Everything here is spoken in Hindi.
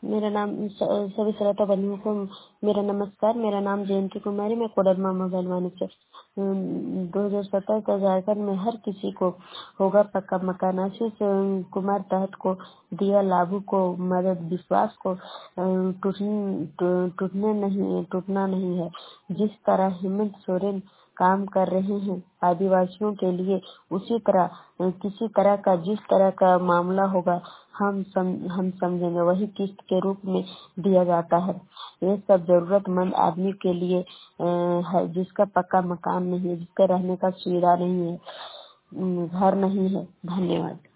मेरा नाम सभी श्रोता बंधुओं को मेरा नमस्कार। मेरा नाम जयंती कुमारी, मैं कोडरमा मोबाइल से 2017 का झारखंड में हर किसी को होगा पक्का मकान। आशीष कुमार तहत को दिया लाभू को मदद, विश्वास को टूटना नहीं है। जिस तरह हेमंत सोरेन काम कर रहे हैं आदिवासियों के लिए, उसी तरह किसी तरह का जिस तरह का मामला होगा हम समझेंगे, वही किस्त के रूप में दिया जाता है। ये सब जरूरतमंद आदमी के लिए है, जिसका पक्का मकान नहीं है, जिसके रहने का सुविधा नहीं है, घर नहीं है। धन्यवाद।